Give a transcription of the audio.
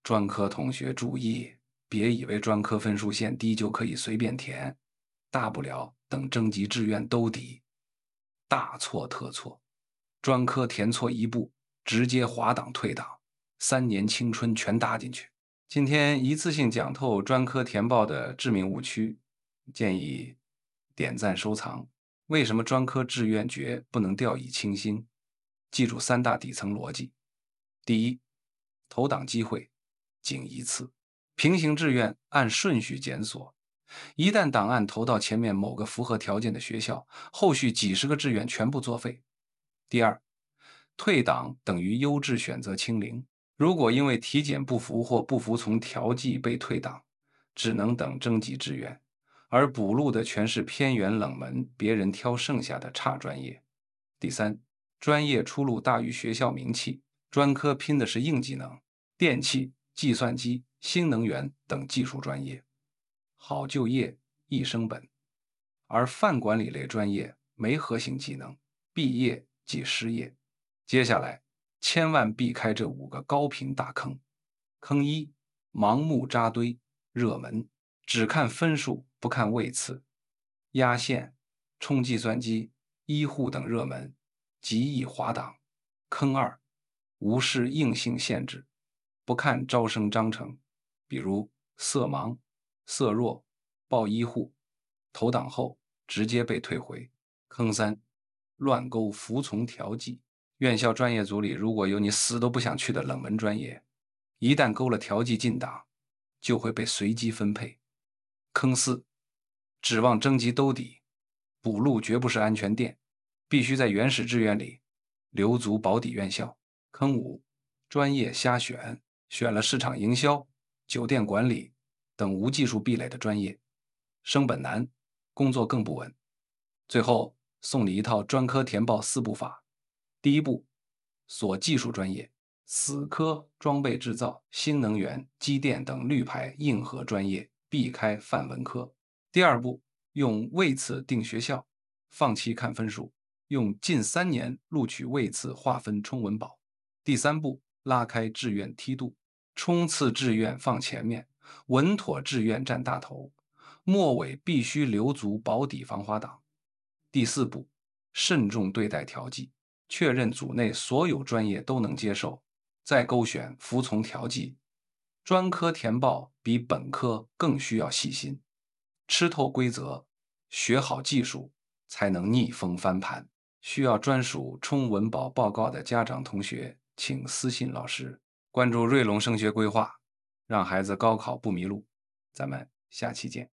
专科同学注意，别以为专科分数线低就可以随便填，大不了等征集志愿兜底。大错特错，专科填错一步，直接滑档退档，3年青春全搭进去。今天一次性讲透专科填报的致命误区，建议点赞收藏。为什么专科志愿决不能掉以轻心？记住3大底层逻辑。第一，投档机会仅一次，平行志愿按顺序检索，一旦档案投到前面某个符合条件的学校，后续几十个志愿全部作废。第二，退档等于优质选择清零，如果因为体检不服或不服从调剂被退档，只能等征集志愿，而补录的全是偏远冷门，别人挑剩下的差专业。第三，专业出路大于学校名气，专科拼的是硬技能，电气、计算机、新能源等技术专业，好就业易升本，而泛管理类专业没核心技能，毕业即失业。接下来千万避开这5个高频大坑。坑一，盲目扎堆，热门，只看分数不看位次，压线、冲计算机、医护等热门，极易滑档。坑二，无视硬性限制，不看招生章程，比如色盲、色弱、报医护，投档后直接被退回。坑三，乱勾服从调剂，院校专业组里如果有你死都不想去的冷门专业，一旦勾了调剂进档，就会被随机分配。坑四，指望征集兜底，补录绝不是安全垫，必须在原始志愿里留足保底院校。坑五，专业瞎选，选了市场营销、酒店管理等无技术壁垒的专业，升本难，工作更不稳。最后送你一套专科填报4步法。第一步，锁技术专业，死科、装备制造、新能源、机电等绿牌硬核专业，避开泛文科。第二步，用位次定学校，放弃看分数，用近3年录取位次划分冲文保。第三步，拉开志愿梯度，冲刺志愿放前面，稳妥志愿占大头，末尾必须留足保底防滑档。第四步，慎重对待调剂，确认组内所有专业都能接受，再勾选服从调剂。专科填报比本科更需要细心，吃透规则，学好技术，才能逆风翻盘。需要专属冲文保报告的家长同学，请私信老师，关注瑞龙升学规划，让孩子高考不迷路。咱们下期见。